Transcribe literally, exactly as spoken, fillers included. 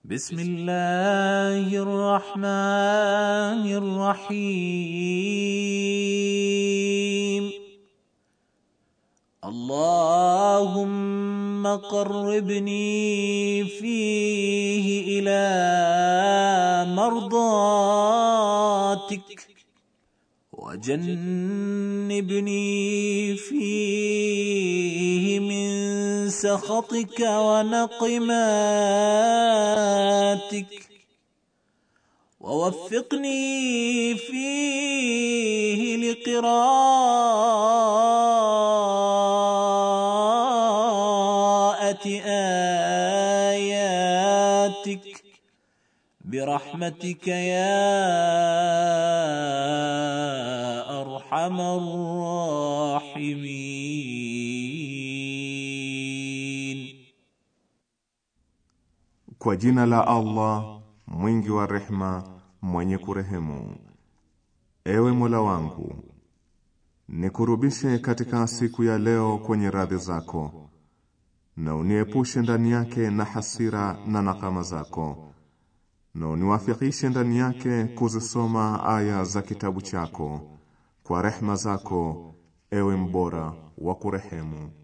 بسم الله الرحمن الرحيم اللهم قربني فيه إلى مرضاتك وجنبني فيه من سخطك ونقماتك ووفقني فيه لقراءة آياتك برحمتك يا أرحم الراحمين. Kwa jina la Allah mwingi wa rehma mwenye kurehemu. Ewe Mola wangu, nikurubishe katika siku ya leo kwenye radhi zako, na uniepushe ndani yake na hasira na nakama zako, na uniwafikishe ndani yake kuzisoma aya za kitabu chako kwa rehma zako, ewe mbora wa kurehemu.